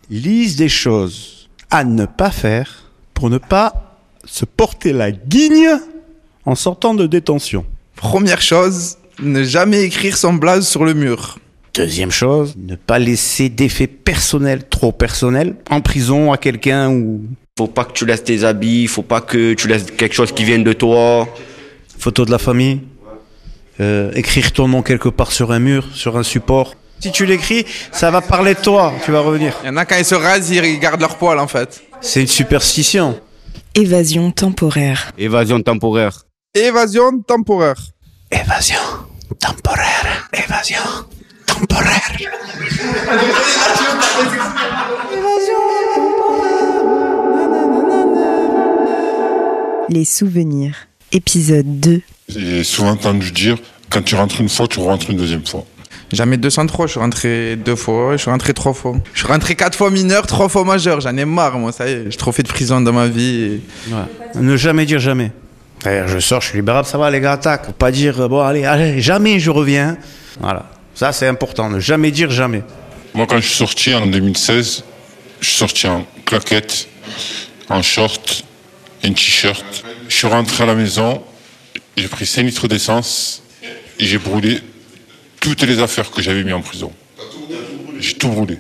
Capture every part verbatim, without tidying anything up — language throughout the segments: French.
Liste des choses à ne pas faire pour ne pas se porter la guigne en sortant de détention. Première chose, ne jamais écrire son blaze sur le mur. Deuxième chose, ne pas laisser d'effets personnels, trop personnels, en prison à quelqu'un ou... Faut pas que tu laisses tes habits, faut pas que tu laisses quelque chose qui vienne de toi. Photo de la famille, euh, écrire ton nom quelque part sur un mur, sur un support. Si tu l'écris, ça va parler de toi, tu vas revenir. Il y en a quand ils se rasent, ils gardent leur poil en fait. C'est une superstition. Évasion temporaire. Évasion temporaire. Évasion temporaire. Évasion temporaire. Évasion temporaire. Les souvenirs. Épisode deux. J'ai souvent entendu dire, quand tu rentres une fois, tu rentres une deuxième fois. Jamais deux cent trois, je suis rentré deux fois, je suis rentré trois fois. Je suis rentré quatre fois mineur, trois fois majeur, j'en ai marre moi, ça y est, j'ai trop fait de prison dans ma vie. Et... Ouais. Ne jamais dire jamais. D'ailleurs, je sors, je suis libérable, ça va les gars, attaque. Faut pas dire, bon allez, allez, jamais je reviens. Voilà, ça c'est important, ne jamais dire jamais. Moi quand je suis sorti en deux mille seize, je suis sorti en claquette, en short, et un t-shirt. Je suis rentré à la maison, j'ai pris cinq litres d'essence et j'ai brûlé toutes les affaires que j'avais mis en prison. J'ai tout brûlé.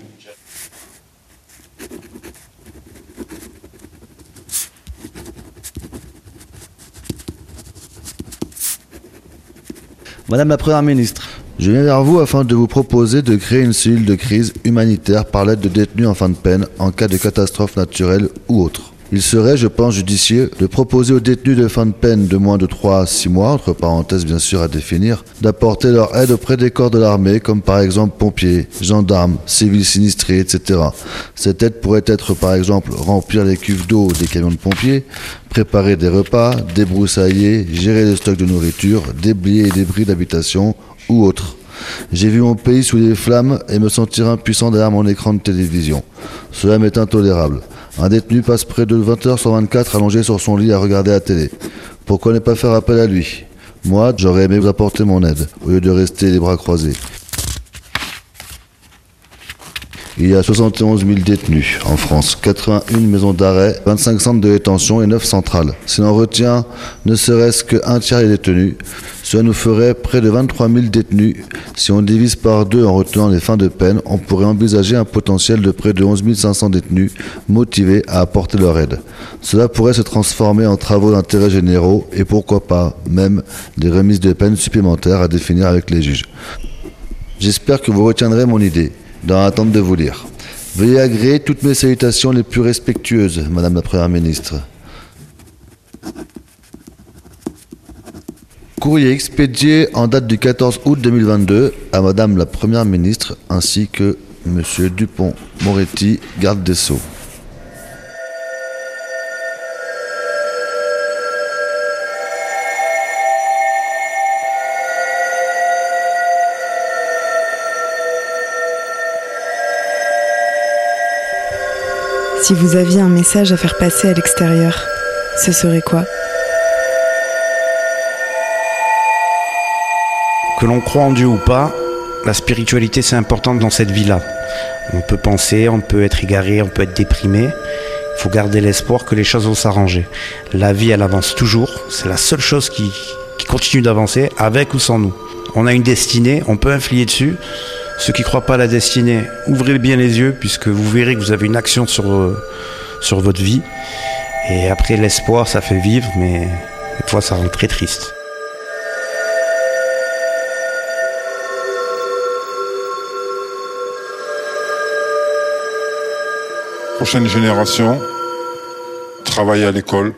Madame la Première ministre, je viens vers vous afin de vous proposer de créer une cellule de crise humanitaire par l'aide de détenus en fin de peine en cas de catastrophe naturelle ou autre. Il serait, je pense, judicieux de proposer aux détenus de fin de peine de moins de trois à six mois, entre parenthèses bien sûr à définir, d'apporter leur aide auprès des corps de l'armée, comme par exemple pompiers, gendarmes, civils sinistrés, et cetera. Cette aide pourrait être par exemple remplir les cuves d'eau des camions de pompiers, préparer des repas, débroussailler, gérer les stocks de nourriture, déblayer les débris d'habitation ou autres. J'ai vu mon pays sous les flammes et me sentir impuissant derrière mon écran de télévision. Cela m'est intolérable. Un détenu passe près de vingt heures sur vingt-quatre allongé sur son lit à regarder la télé. Pourquoi ne pas faire appel à lui ? Moi, j'aurais aimé vous apporter mon aide, au lieu de rester les bras croisés. Il y a soixante et onze mille détenus en France, quatre-vingt-une maisons d'arrêt, vingt-cinq centres de détention et neuf centrales. Si l'on retient ne serait-ce qu'un tiers des détenus, cela nous ferait près de vingt-trois mille détenus. Si on divise par deux en retenant les fins de peine, on pourrait envisager un potentiel de près de onze mille cinq cents détenus motivés à apporter leur aide. Cela pourrait se transformer en travaux d'intérêt généraux et pourquoi pas même des remises de peine supplémentaires à définir avec les juges. J'espère que vous retiendrez mon idée. Dans l'attente de vous lire. Veuillez agréer toutes mes salutations les plus respectueuses, Madame la Première ministre. Courrier expédié en date du quatorze août deux mille vingt-deux à Madame la Première ministre ainsi que Monsieur Dupond-Moretti, garde des Sceaux. Si vous aviez un message à faire passer à l'extérieur, ce serait quoi ? Que l'on croit en Dieu ou pas, la spiritualité c'est important dans cette vie-là. On peut penser, on peut être égaré, on peut être déprimé. Il faut garder l'espoir que les choses vont s'arranger. La vie elle avance toujours, c'est la seule chose qui, qui continue d'avancer, avec ou sans nous. On a une destinée, on peut influer dessus. Ceux qui ne croient pas à la destinée, ouvrez bien les yeux puisque vous verrez que vous avez une action sur, euh, sur votre vie. Et après, l'espoir, ça fait vivre, mais des fois, ça rend très triste. Prochaine génération, travailler à l'école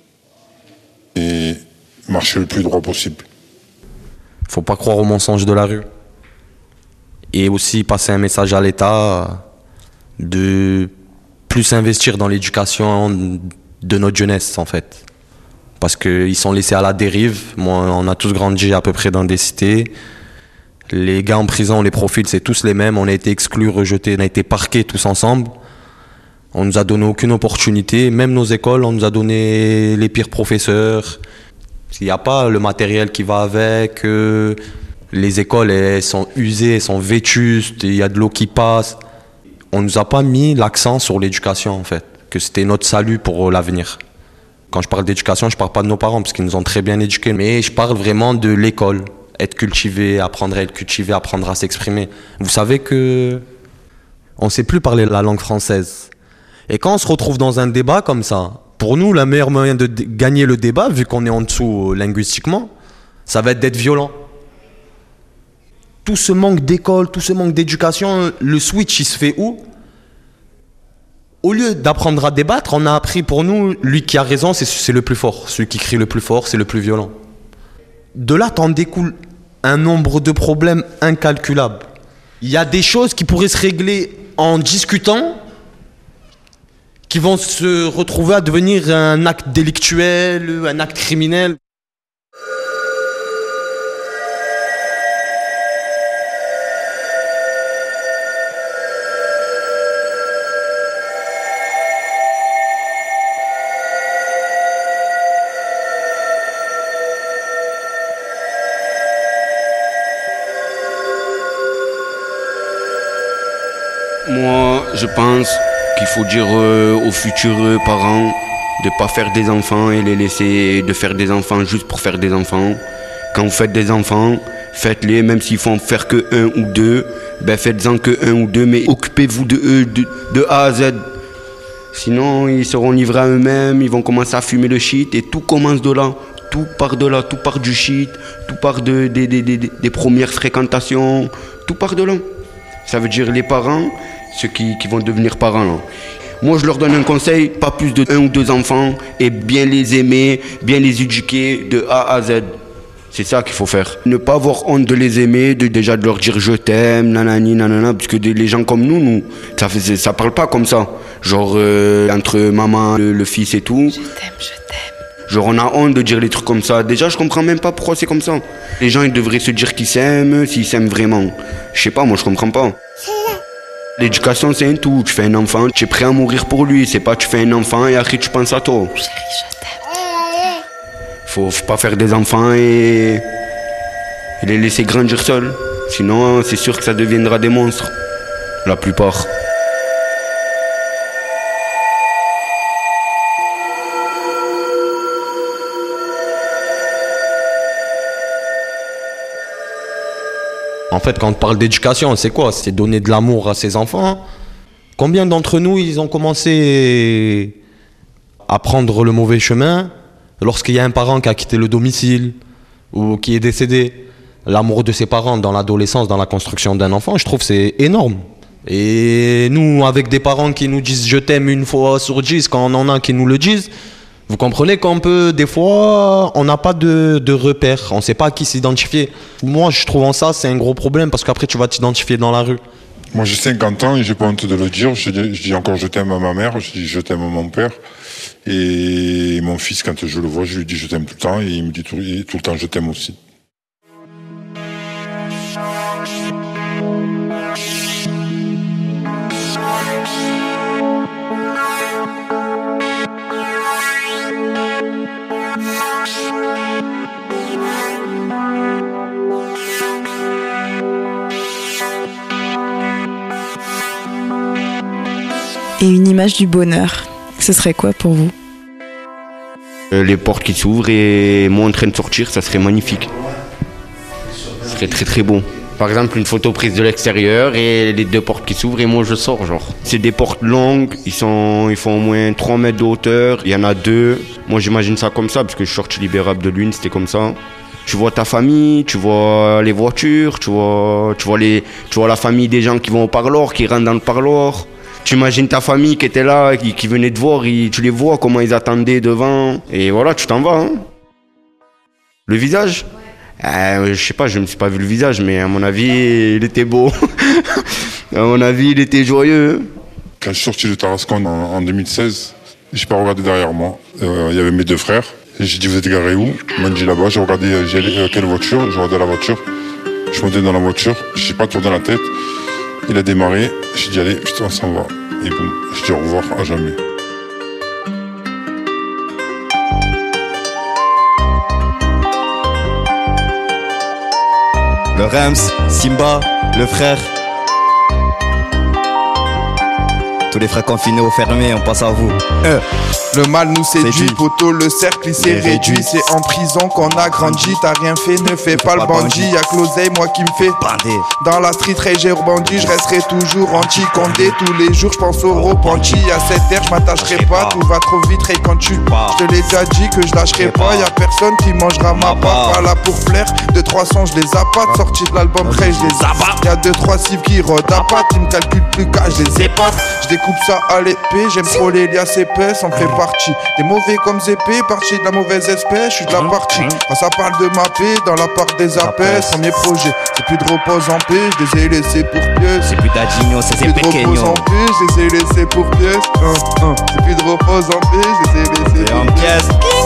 et marcher le plus droit possible. Faut pas croire aux mensonges de la rue. Et aussi passer un message à l'État de plus investir dans l'éducation de notre jeunesse en fait. Parce qu'ils sont laissés à la dérive. Moi, on a tous grandi à peu près dans des cités. Les gars en prison, les profils, c'est tous les mêmes. On a été exclus, rejetés, on a été parqués tous ensemble. On nous a donné aucune opportunité. Même nos écoles, on nous a donné les pires professeurs. Il n'y a pas le matériel qui va avec. Euh, les écoles, elles sont usées, elles sont vétustes. Il y a de l'eau qui passe. on nous a pas mis l'accent sur l'éducation en fait, que c'était notre salut pour l'avenir. Quand je parle d'éducation, je parle pas de nos parents parce qu'ils nous ont très bien éduqués, mais je parle vraiment de l'école, être cultivé, apprendre à être cultivé, apprendre à s'exprimer. Vous savez que on sait plus parler la langue française. Et quand on se retrouve dans un débat comme ça, pour nous, le meilleur moyen de d- gagner le débat, vu qu'on est en dessous euh, linguistiquement, ça va être d'être violent. Tout ce manque d'école, tout ce manque d'éducation, le switch, il se fait où? Au lieu d'apprendre à débattre, on a appris pour nous, lui qui a raison, c'est, c'est le plus fort. Celui qui crie le plus fort, c'est le plus violent. De là, t'en découle un nombre de problèmes incalculables. Il y a des choses qui pourraient se régler en discutant, qui vont se retrouver à devenir un acte délictuel, un acte criminel. Moi, je pense qu'il faut dire euh, aux futurs euh, parents de ne pas faire des enfants et les laisser de faire des enfants juste pour faire des enfants. Quand vous faites des enfants, faites-les, même s'il faut en faire que un ou deux, ben faites-en que un ou deux, mais occupez-vous de eux de, de A à Z. Sinon, ils seront livrés à eux-mêmes, ils vont commencer à fumer le shit et tout commence de là. Tout part de là, tout part du shit, tout part de, de, de, de, de, des premières fréquentations, tout part de là. Ça veut dire les parents, ceux qui, qui vont devenir parents là. Moi je leur donne un conseil, pas plus de un ou deux enfants et bien les aimer, bien les éduquer de A à Z. C'est ça qu'il faut faire. Ne pas avoir honte de les aimer, de déjà de leur dire je t'aime, nanani, nanana, parce que des, les gens comme nous, nous, ça, fait, ça parle pas comme ça. Genre euh, entre maman, le, le fils et tout. Je t'aime, je t'aime. Genre on a honte de dire les trucs comme ça. Déjà je comprends même pas pourquoi c'est comme ça. Les gens ils devraient se dire qu'ils s'aiment, s'ils s'aiment vraiment. Je sais pas, moi je comprends pas. L'éducation c'est un tout. Tu fais un enfant, tu es prêt à mourir pour lui. C'est pas tu fais un enfant et après tu penses à toi. Chérie, je t'aime. Faut, faut pas faire des enfants et... et les laisser grandir seuls. Sinon c'est sûr que ça deviendra des monstres. La plupart. En fait, quand on parle d'éducation, c'est quoi? C'est donner de l'amour à ses enfants. Combien d'entre nous, ils ont commencé à prendre le mauvais chemin lorsqu'il y a un parent qui a quitté le domicile ou qui est décédé? L'amour de ses parents dans l'adolescence, dans la construction d'un enfant, je trouve que c'est énorme. Et nous, avec des parents qui nous disent « je t'aime » une fois sur dix, quand on en a qui nous le disent, vous comprenez qu'on peut, des fois, on n'a pas de, de repères, on ne sait pas à qui s'identifier. Moi, je trouve en ça, c'est un gros problème parce qu'après, tu vas t'identifier dans la rue. Moi, j'ai cinquante ans et j'ai pas honte de le dire. Je dis, je dis encore je t'aime à ma mère, je dis je t'aime à mon père. Et mon fils, quand je le vois, je lui dis je t'aime tout le temps et il me dit tout, tout le temps je t'aime aussi. Et une image du bonheur, ce serait quoi pour vous? Euh, les portes qui s'ouvrent et moi en train de sortir, ça serait magnifique. Ça serait très très beau. Par exemple, une photo prise de l'extérieur et les deux portes qui s'ouvrent et moi je sors, genre. C'est des portes longues, ils, sont, ils font au moins trois mètres de hauteur, il y en a deux. Moi j'imagine ça comme ça, parce que je suis sorti libérable de l'une, c'était comme ça. Tu vois ta famille, tu vois les voitures, tu vois, tu vois, les, tu vois la famille des gens qui vont au parloir, qui rentrent dans le parloir. Tu imagines ta famille qui était là, qui, qui venait te voir, et tu les vois comment ils attendaient devant. Et voilà, tu t'en vas. Hein. Le visage euh, Je sais pas, je me suis pas vu le visage, mais à mon avis, il était beau. À mon avis, il était joyeux. Quand je suis sorti de Tarascon en, en deux mille seize, j'ai pas regardé derrière moi. Euh, il y avait mes deux frères. J'ai dit vous êtes garés où? Ils m'ont dit là-bas. J'ai regardé j'ai allé, euh, quelle voiture. J'ai regardé la voiture. Je suis monté dans la voiture. J'ai pas tourné la tête. Il a démarré, j'ai dit allez, putain, on s'en va. Et boum, je dis au revoir à jamais. Le Rems, Simba, le frère. Tous les frères confinés ou fermés, on pense à vous. Euh, le mal nous séduit, Séduit. poteau, le cercle il s'est Et réduit. réduit. C'est en prison qu'on a grandi. T'as rien fait, ne fais pas le pas bandit. bandit. Y'a que l'oseille, moi qui me fait Bandé. dans la street rage et bandit. Je resterai toujours anti-condé. Tous les jours, je pense au repenti. À cette ère, je m'attacherai pas. pas. Tout va trop vite, Ray, quand tu pas. Je te l'ai déjà dit que je lâcherai pas. pas. Y'a personne qui mangera ma Ma part. part. Pas là pour plaire. De trois cents, je les appâte. Sorti de l'album Ray, je les abatte. Y'a deux, trois cives qui rodent à patte. Ils me calculent plus qu'à, je les épate. Je découpe ça à l'épée. J'aime trop les liasses épaisses, on fait partie. Des mauvais comme Zépé, partie de la mauvaise espèce. Je suis de la partie. Quand ça parle de ma paix, dans la part des apaises. Premier projet, c'est plus de repose en paix. Je les ai laissés pour pièces. C'est plus d'Adinho, c'est Plus de repose pequeño. en paix, je les ai laissés pour pièces. Hein, hein. C'est plus de repose en paix, je les ai laissés Et pour en pièces. pièce.